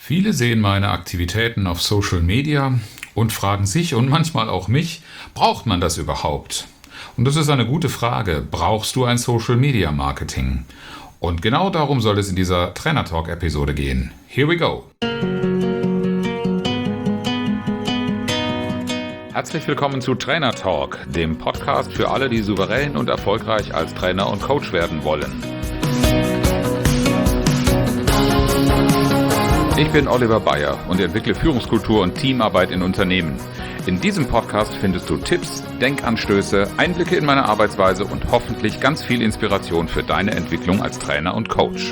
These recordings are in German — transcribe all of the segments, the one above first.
Viele sehen meine Aktivitäten auf Social Media und fragen sich und manchmal auch mich, braucht man das überhaupt? Und das ist eine gute Frage. Brauchst du ein Social Media Marketing? Und genau darum soll es in dieser Trainer Talk Episode gehen. Here we go! Herzlich willkommen zu Trainer Talk, dem Podcast für alle, die souverän und erfolgreich als Trainer und Coach werden wollen. Ich bin Oliver Bayer und entwickle Führungskultur und Teamarbeit in Unternehmen. In diesem Podcast findest du Tipps, Denkanstöße, Einblicke in meine Arbeitsweise und hoffentlich ganz viel Inspiration für deine Entwicklung als Trainer und Coach.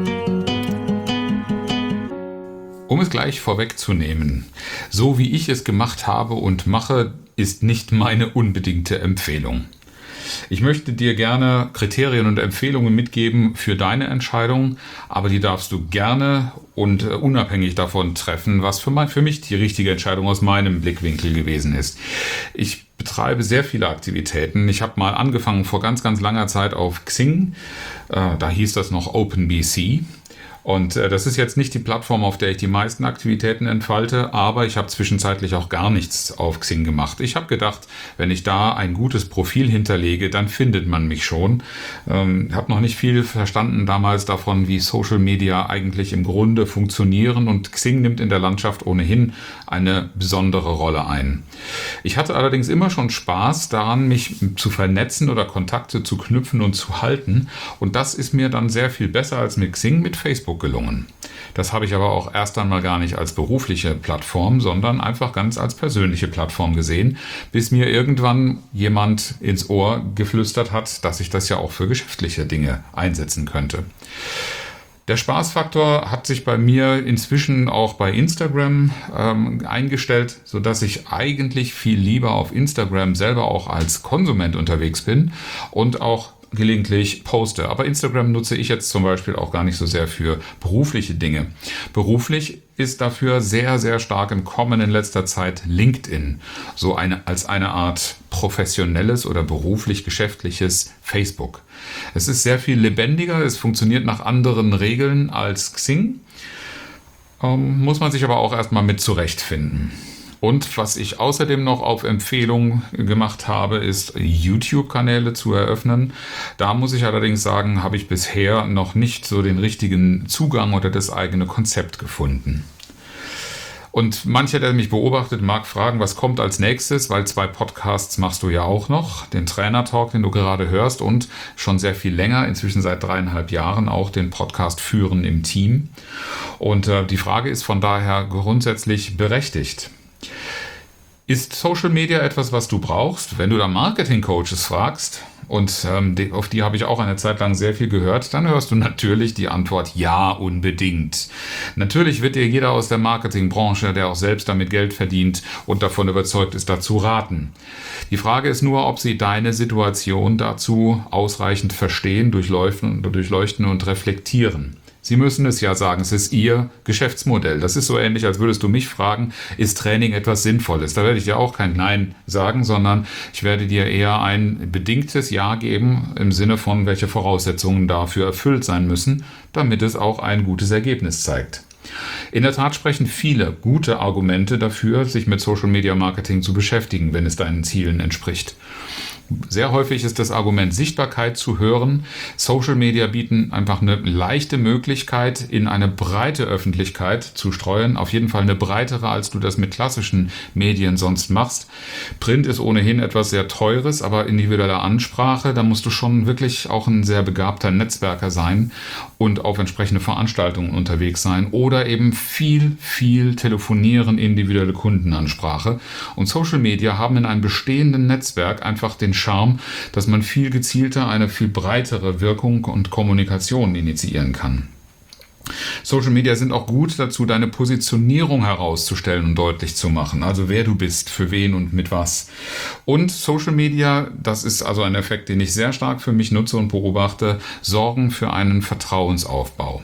Um es gleich vorwegzunehmen, so wie ich es gemacht habe und mache, ist nicht meine unbedingte Empfehlung. Ich möchte dir gerne Kriterien und Empfehlungen mitgeben für deine Entscheidung, aber die darfst du gerne und unabhängig davon treffen, was für mich die richtige Entscheidung aus meinem Blickwinkel gewesen ist. Ich betreibe sehr viele Aktivitäten. Ich habe mal angefangen vor ganz langer Zeit auf Xing, da hieß das noch OpenBC. Und das ist jetzt nicht die Plattform, auf der ich die meisten Aktivitäten entfalte, aber ich habe zwischenzeitlich auch gar nichts auf Xing gemacht. Ich habe gedacht, wenn ich da ein gutes Profil hinterlege, dann findet man mich schon. Habe noch nicht viel verstanden damals davon, wie Social Media eigentlich im Grunde funktionieren, und Xing nimmt in der Landschaft ohnehin eine besondere Rolle ein. Ich hatte allerdings immer schon Spaß daran, mich zu vernetzen oder Kontakte zu knüpfen und zu halten, und das ist mir dann sehr viel besser als mit Xing mit Facebook gelungen. Das habe ich aber auch erst einmal gar nicht als berufliche Plattform, sondern einfach ganz als persönliche Plattform gesehen, bis mir irgendwann jemand ins Ohr geflüstert hat, dass ich das ja auch für geschäftliche Dinge einsetzen könnte. Der Spaßfaktor hat sich bei mir inzwischen auch bei Instagram eingestellt, sodass ich eigentlich viel lieber auf Instagram selber auch als Konsument unterwegs bin und auch gelegentlich poste. Aber Instagram nutze ich jetzt zum Beispiel auch gar nicht so sehr für berufliche Dinge. Beruflich ist dafür sehr stark im Kommen in letzter Zeit LinkedIn. Als eine Art professionelles oder beruflich-geschäftliches Facebook. Es ist sehr viel lebendiger, es funktioniert nach anderen Regeln als Xing. Muss man sich aber auch erstmal mit zurechtfinden. Und was ich außerdem noch auf Empfehlung gemacht habe, ist YouTube-Kanäle zu eröffnen. Da muss ich allerdings sagen, habe ich bisher noch nicht so den richtigen Zugang oder das eigene Konzept gefunden. Und mancher, der mich beobachtet, mag fragen, was kommt als nächstes, weil 2 Podcasts machst du ja auch noch. Den Trainer Talk, den du gerade hörst, und schon sehr viel länger, inzwischen seit 3,5 Jahren, auch den Podcast Führen im Team. Und die Frage ist von daher grundsätzlich berechtigt. Ist Social Media etwas, was du brauchst? Wenn du da Marketing-Coaches fragst, und auf die habe ich auch eine Zeit lang sehr viel gehört, dann hörst du natürlich die Antwort ja, unbedingt. Natürlich wird dir jeder aus der Marketingbranche, der auch selbst damit Geld verdient und davon überzeugt ist, dazu raten. Die Frage ist nur, ob sie deine Situation dazu ausreichend verstehen, durchleuchten und reflektieren. Sie müssen es ja sagen, es ist Ihr Geschäftsmodell. Das ist so ähnlich, als würdest du mich fragen, ist Training etwas Sinnvolles? Da werde ich dir auch kein Nein sagen, sondern ich werde dir eher ein bedingtes Ja geben, im Sinne von, welche Voraussetzungen dafür erfüllt sein müssen, damit es auch ein gutes Ergebnis zeigt. In der Tat sprechen viele gute Argumente dafür, sich mit Social Media Marketing zu beschäftigen, wenn es deinen Zielen entspricht. Sehr häufig ist das Argument Sichtbarkeit zu hören. Social Media bieten einfach eine leichte Möglichkeit, in eine breite Öffentlichkeit zu streuen. Auf jeden Fall eine breitere, als du das mit klassischen Medien sonst machst. Print ist ohnehin etwas sehr Teures, aber individuelle Ansprache, da musst du schon wirklich auch ein sehr begabter Netzwerker sein und auf entsprechende Veranstaltungen unterwegs sein oder eben viel telefonieren, individuelle Kundenansprache. Und Social Media haben in einem bestehenden Netzwerk einfach den Charme, dass man viel gezielter eine viel breitere Wirkung und Kommunikation initiieren kann. Social Media sind auch gut dazu, deine Positionierung herauszustellen und deutlich zu machen. Also wer du bist, für wen und mit was. Und Social Media, das ist also ein Effekt, den ich sehr stark für mich nutze und beobachte, sorgen für einen Vertrauensaufbau.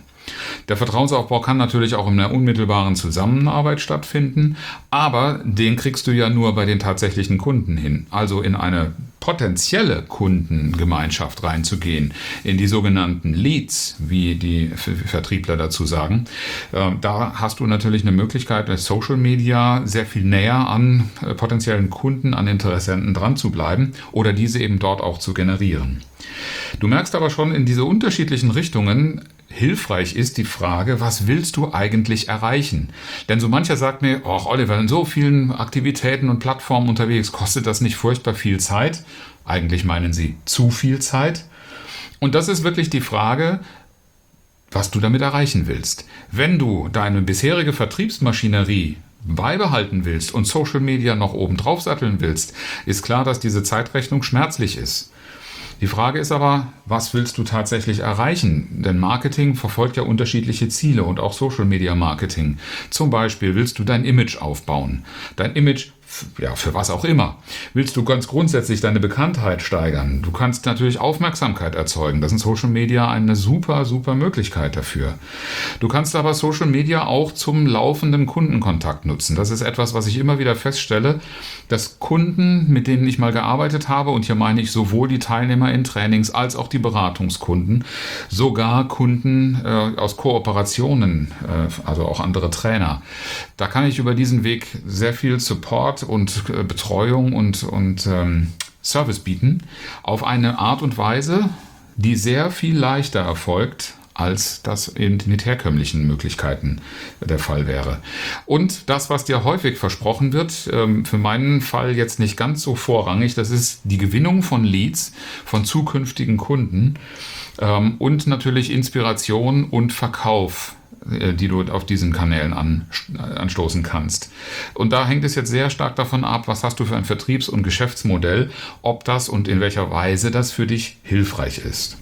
Der Vertrauensaufbau kann natürlich auch in einer unmittelbaren Zusammenarbeit stattfinden, aber den kriegst du ja nur bei den tatsächlichen Kunden hin. Also in eine potenzielle Kundengemeinschaft reinzugehen, in die sogenannten Leads, wie die Vertriebler dazu sagen. Da hast du natürlich eine Möglichkeit, mit Social Media sehr viel näher an potenziellen Kunden, an Interessenten dran zu bleiben oder diese eben dort auch zu generieren. Du merkst aber schon, in diese unterschiedlichen Richtungen hilfreich ist die Frage, was willst du eigentlich erreichen? Denn so mancher sagt mir, ach Oliver, in so vielen Aktivitäten und Plattformen unterwegs, kostet das nicht furchtbar viel Zeit? Eigentlich meinen sie zu viel Zeit. Und das ist wirklich die Frage, was du damit erreichen willst. Wenn du deine bisherige Vertriebsmaschinerie beibehalten willst und Social Media noch oben drauf satteln willst, ist klar, dass diese Zeitrechnung schmerzlich ist. Die Frage ist aber, was willst du tatsächlich erreichen? Denn Marketing verfolgt ja unterschiedliche Ziele und auch Social Media Marketing. Zum Beispiel willst du dein Image aufbauen. Dein Image, ja, für was auch immer. Willst du ganz grundsätzlich deine Bekanntheit steigern? Du kannst natürlich Aufmerksamkeit erzeugen. Das ist in Social Media eine super Möglichkeit dafür. Du kannst aber Social Media auch zum laufenden Kundenkontakt nutzen. Das ist etwas, was ich immer wieder feststelle, dass Kunden, mit denen ich mal gearbeitet habe, und hier meine ich sowohl die Teilnehmer in Trainings als auch die Beratungskunden, sogar Kunden aus Kooperationen, also auch andere Trainer. Da kann ich über diesen Weg sehr viel Support und Betreuung und Service bieten auf eine Art und Weise, die sehr viel leichter erfolgt, als das eben mit herkömmlichen Möglichkeiten der Fall wäre. Und das, was dir häufig versprochen wird, für meinen Fall jetzt nicht ganz so vorrangig, das ist die Gewinnung von Leads, von zukünftigen Kunden und natürlich Inspiration und Verkauf, die du auf diesen Kanälen anstoßen kannst. Und da hängt es jetzt sehr stark davon ab, was hast du für ein Vertriebs- und Geschäftsmodell, ob das und in welcher Weise das für dich hilfreich ist.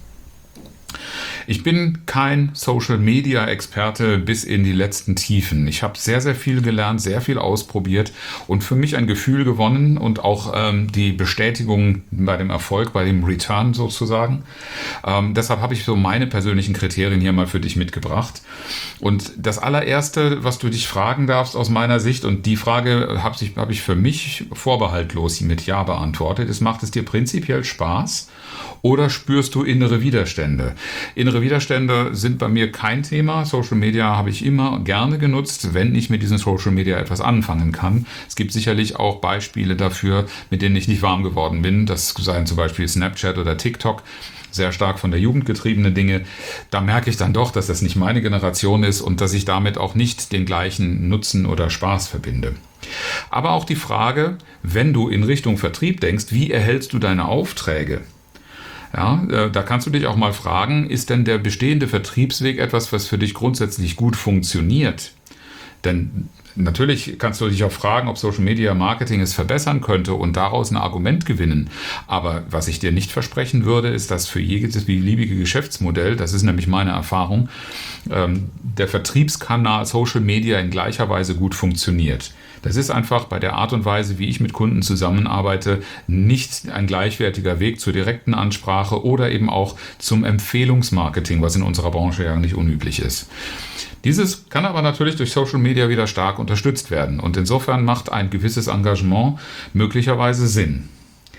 Ich bin kein Social-Media-Experte bis in die letzten Tiefen. Ich habe sehr viel gelernt, sehr viel ausprobiert und für mich ein Gefühl gewonnen und auch die Bestätigung bei dem Erfolg, bei dem Return sozusagen. Deshalb habe ich so meine persönlichen Kriterien hier mal für dich mitgebracht. Und das allererste, was du dich fragen darfst aus meiner Sicht, und die Frage habe ich für mich vorbehaltlos mit Ja beantwortet, ist, macht es dir prinzipiell Spaß? Oder spürst du innere Widerstände? Innere Widerstände sind bei mir kein Thema. Social Media habe ich immer gerne genutzt, wenn ich mit diesen Social Media etwas anfangen kann. Es gibt sicherlich auch Beispiele dafür, mit denen ich nicht warm geworden bin. Das seien zum Beispiel Snapchat oder TikTok. Sehr stark von der Jugend getriebene Dinge. Da merke ich dann doch, dass das nicht meine Generation ist und dass ich damit auch nicht den gleichen Nutzen oder Spaß verbinde. Aber auch die Frage, wenn du in Richtung Vertrieb denkst, wie erhältst du deine Aufträge? Ja, da kannst du dich auch mal fragen, ist denn der bestehende Vertriebsweg etwas, was für dich grundsätzlich gut funktioniert? Denn natürlich kannst du dich auch fragen, ob Social Media Marketing es verbessern könnte und daraus ein Argument gewinnen. Aber was ich dir nicht versprechen würde, ist, dass für jedes beliebige Geschäftsmodell, das ist nämlich meine Erfahrung, der Vertriebskanal Social Media in gleicher Weise gut funktioniert. Das ist einfach bei der Art und Weise, wie ich mit Kunden zusammenarbeite, nicht ein gleichwertiger Weg zur direkten Ansprache oder eben auch zum Empfehlungsmarketing, was in unserer Branche ja nicht unüblich ist. Dieses kann aber natürlich durch Social Media wieder stark unterstützt werden und insofern macht ein gewisses Engagement möglicherweise Sinn.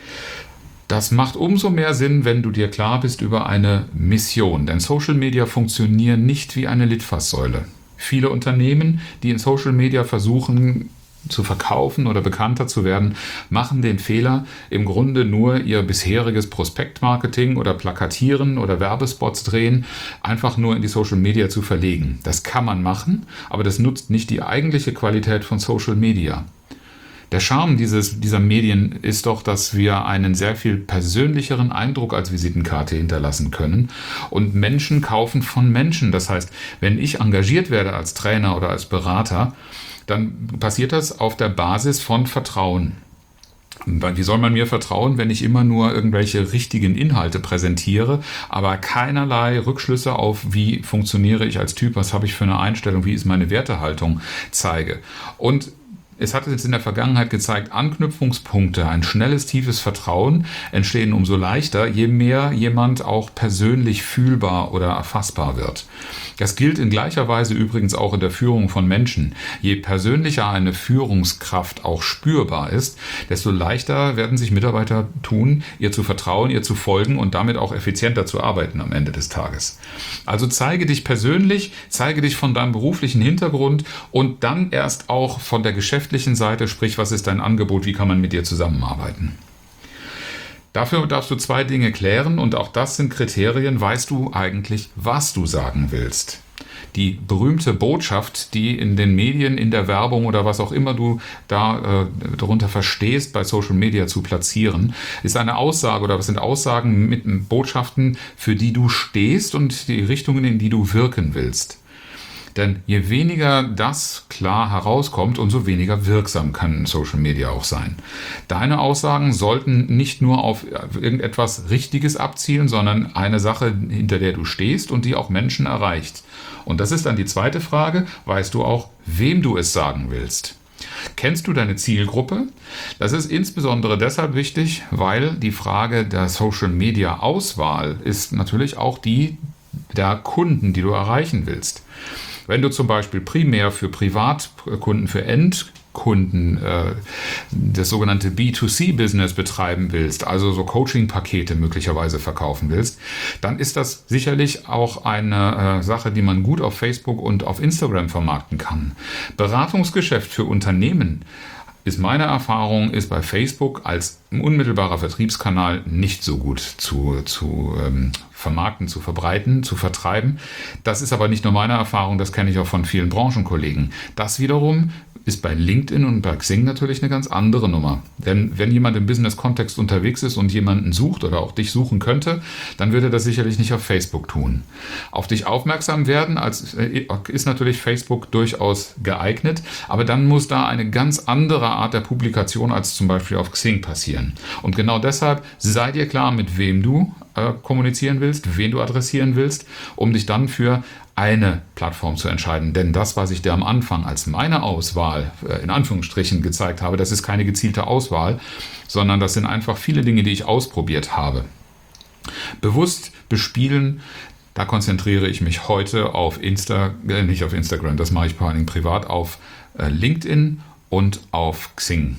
Das macht umso mehr Sinn, wenn du dir klar bist über eine Mission, denn Social Media funktionieren nicht wie eine Litfaßsäule. Viele Unternehmen, die in Social Media versuchen zu verkaufen oder bekannter zu werden, machen den Fehler, im Grunde nur ihr bisheriges Prospektmarketing oder Plakatieren oder Werbespots drehen, einfach nur in die Social Media zu verlegen. Das kann man machen, aber das nutzt nicht die eigentliche Qualität von Social Media. Der Charme dieser Medien ist doch, dass wir einen sehr viel persönlicheren Eindruck als Visitenkarte hinterlassen können. Und Menschen kaufen von Menschen. Das heißt, wenn ich engagiert werde als Trainer oder als Berater, dann passiert das auf der Basis von Vertrauen. Wie soll man mir vertrauen, wenn ich immer nur irgendwelche richtigen Inhalte präsentiere, aber keinerlei Rückschlüsse auf, wie funktioniere ich als Typ, was habe ich für eine Einstellung, wie ist meine Wertehaltung, zeige. Und es hat jetzt in der Vergangenheit gezeigt, Anknüpfungspunkte, ein schnelles, tiefes Vertrauen entstehen umso leichter, je mehr jemand auch persönlich fühlbar oder erfassbar wird. Das gilt in gleicher Weise übrigens auch in der Führung von Menschen. Je persönlicher eine Führungskraft auch spürbar ist, desto leichter werden sich Mitarbeiter tun, ihr zu vertrauen, ihr zu folgen und damit auch effizienter zu arbeiten am Ende des Tages. Also zeige dich persönlich, zeige dich von deinem beruflichen Hintergrund und dann erst auch von der geschäftlichen Seite, sprich, was ist dein Angebot, wie kann man mit dir zusammenarbeiten. Dafür darfst du 2 Dinge klären und auch das sind Kriterien. Weißt du eigentlich, was du sagen willst? Die berühmte Botschaft, die in den Medien, in der Werbung oder was auch immer du da darunter verstehst, bei Social Media zu platzieren, ist eine Aussage oder was sind Aussagen mit Botschaften, für die du stehst und die Richtungen, in die du wirken willst. Denn je weniger das klar herauskommt, umso weniger wirksam kann Social Media auch sein. Deine Aussagen sollten nicht nur auf irgendetwas Richtiges abzielen, sondern eine Sache, hinter der du stehst und die auch Menschen erreicht. Und das ist dann die zweite Frage, weißt du auch, wem du es sagen willst? Kennst du deine Zielgruppe? Das ist insbesondere deshalb wichtig, weil die Frage der Social Media Auswahl ist natürlich auch die der Kunden, die du erreichen willst. Wenn du zum Beispiel primär für Privatkunden, für Endkunden das sogenannte B2C-Business betreiben willst, also so Coaching-Pakete möglicherweise verkaufen willst, dann ist das sicherlich auch eine Sache, die man gut auf Facebook und auf Instagram vermarkten kann. Beratungsgeschäft für Unternehmen ist meine Erfahrung, ist bei Facebook als unmittelbarer Vertriebskanal nicht so gut zu vermarkten, zu verbreiten, zu vertreiben. Das ist aber nicht nur meine Erfahrung, das kenne ich auch von vielen Branchenkollegen. Das wiederum ist bei LinkedIn und bei Xing natürlich eine ganz andere Nummer. Denn wenn jemand im Business-Kontext unterwegs ist und jemanden sucht oder auch dich suchen könnte, dann würde er das sicherlich nicht auf Facebook tun. Auf dich aufmerksam werden ist natürlich Facebook durchaus geeignet, aber dann muss da eine ganz andere Art der Publikation als zum Beispiel auf Xing passieren. Und genau deshalb sei dir klar, mit wem du kommunizieren willst, wen du adressieren willst, um dich dann für eine Plattform zu entscheiden. Denn das, was ich dir am Anfang als meine Auswahl in Anführungsstrichen gezeigt habe, das ist keine gezielte Auswahl, sondern das sind einfach viele Dinge, die ich ausprobiert habe. Bewusst bespielen, da konzentriere ich mich heute auf nicht auf Instagram, das mache ich vor allem privat, auf LinkedIn und auf Xing.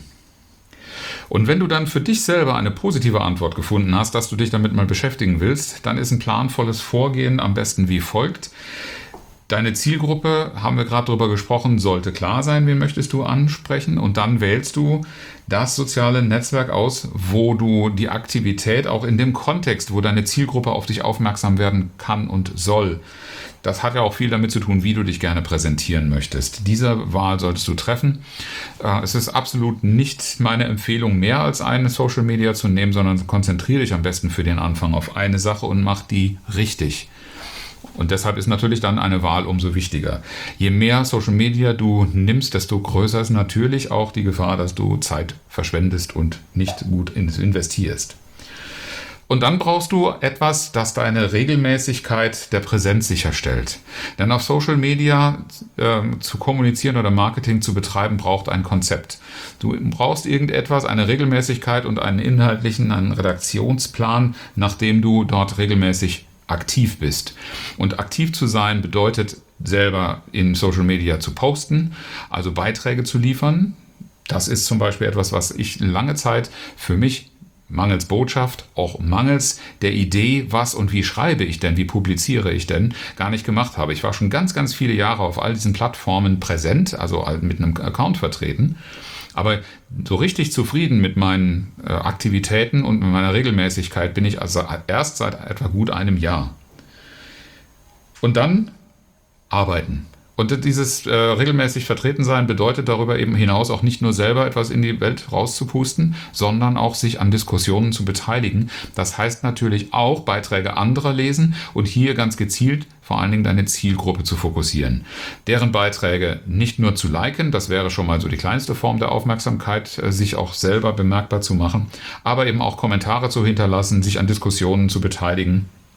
Und wenn du dann für dich selber eine positive Antwort gefunden hast, dass du dich damit mal beschäftigen willst, dann ist ein planvolles Vorgehen am besten wie folgt. Deine Zielgruppe, haben wir gerade drüber gesprochen, sollte klar sein, wen möchtest du ansprechen, und dann wählst du das soziale Netzwerk aus, wo du die Aktivität auch in dem Kontext, wo deine Zielgruppe auf dich aufmerksam werden kann und soll. Das hat ja auch viel damit zu tun, wie du dich gerne präsentieren möchtest. Diese Wahl solltest du treffen. Es ist absolut nicht meine Empfehlung, mehr als eine Social Media zu nehmen, sondern konzentriere dich am besten für den Anfang auf eine Sache und mach die richtig. Und deshalb ist natürlich dann eine Wahl umso wichtiger. Je mehr Social Media du nimmst, desto größer ist natürlich auch die Gefahr, dass du Zeit verschwendest und nicht gut investierst. Und dann brauchst du etwas, das deine Regelmäßigkeit der Präsenz sicherstellt. Denn auf Social Media zu kommunizieren oder Marketing zu betreiben, braucht ein Konzept. Du brauchst irgendetwas, eine Regelmäßigkeit und einen Redaktionsplan, nach dem du dort regelmäßig aktiv bist. Und aktiv zu sein bedeutet, selber in Social Media zu posten, also Beiträge zu liefern. Das ist zum Beispiel etwas, was ich lange Zeit für mich mangels Botschaft, auch mangels der Idee, was und wie schreibe ich denn, wie publiziere ich denn, gar nicht gemacht habe. Ich war schon ganz, ganz viele Jahre auf all diesen Plattformen präsent, also mit einem Account vertreten. Aber so richtig zufrieden mit meinen Aktivitäten und mit meiner Regelmäßigkeit bin ich also erst seit etwa gut einem Jahr. Und dann arbeiten. Und dieses regelmäßig vertreten sein bedeutet darüber eben hinaus auch nicht nur selber etwas in die Welt rauszupusten, sondern auch sich an Diskussionen zu beteiligen. Das heißt natürlich auch Beiträge anderer lesen und hier ganz gezielt vor allen Dingen deine Zielgruppe zu fokussieren. Deren Beiträge nicht nur zu liken, das wäre schon mal so die kleinste Form der Aufmerksamkeit, sich auch selber bemerkbar zu machen, aber eben auch Kommentare zu hinterlassen, sich an Diskussionen zu beteiligen.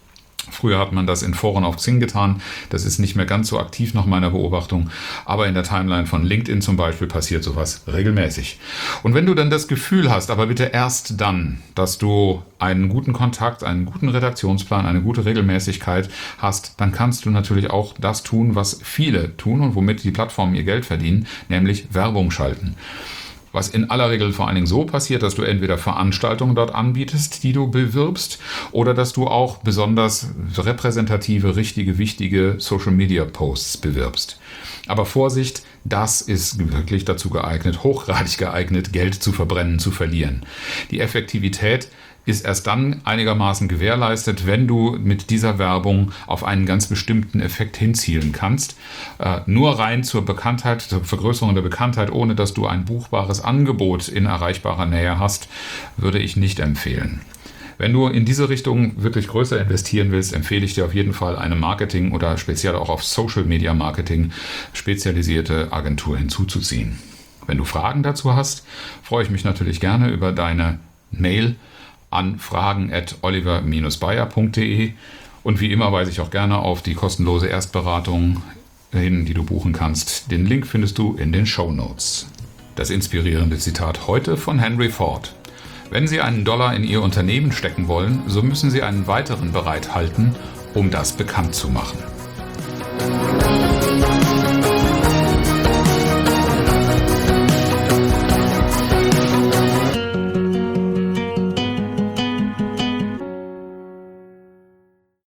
Früher hat man das in Foren auf Xing getan. Das ist nicht mehr ganz so aktiv nach meiner Beobachtung. Aber in der Timeline von LinkedIn zum Beispiel passiert sowas regelmäßig. Und wenn du dann das Gefühl hast, aber bitte erst dann, dass du einen guten Kontakt, einen guten Redaktionsplan, eine gute Regelmäßigkeit hast, dann kannst du natürlich auch das tun, was viele tun und womit die Plattformen ihr Geld verdienen, nämlich Werbung schalten. Was in aller Regel vor allen Dingen so passiert, dass du entweder Veranstaltungen dort anbietest, die du bewirbst, oder dass du auch besonders repräsentative, richtige, wichtige Social-Media-Posts bewirbst. Aber Vorsicht, das ist wirklich dazu geeignet, hochgradig geeignet, Geld zu verbrennen, zu verlieren. Die Effektivität ist erst dann einigermaßen gewährleistet, wenn du mit dieser Werbung auf einen ganz bestimmten Effekt hinzielen kannst. Nur rein zur Bekanntheit, zur Vergrößerung der Bekanntheit, ohne dass du ein buchbares Angebot in erreichbarer Nähe hast, würde ich nicht empfehlen. Wenn du in diese Richtung wirklich größer investieren willst, empfehle ich dir auf jeden Fall eine Marketing- oder speziell auch auf Social-Media-Marketing spezialisierte Agentur hinzuzuziehen. Wenn du Fragen dazu hast, freue ich mich natürlich gerne über deine Mail an fragen@oliver-bayer.de und wie immer weise ich auch gerne auf die kostenlose Erstberatung hin, die du buchen kannst. Den Link findest du in den Shownotes. Das inspirierende Zitat heute von Henry Ford. Wenn Sie einen Dollar in Ihr Unternehmen stecken wollen, so müssen Sie einen weiteren bereithalten, um das bekannt zu machen.